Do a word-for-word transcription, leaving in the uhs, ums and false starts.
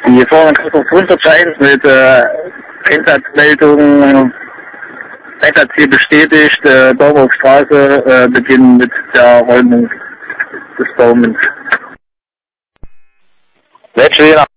Die fahren kurz runterscheint mit äh, Einsatzmeldung, Einsatzziel bestätigt, äh, Dorfstraße, äh, beginnen mit der Räumung des Baumes. Letzte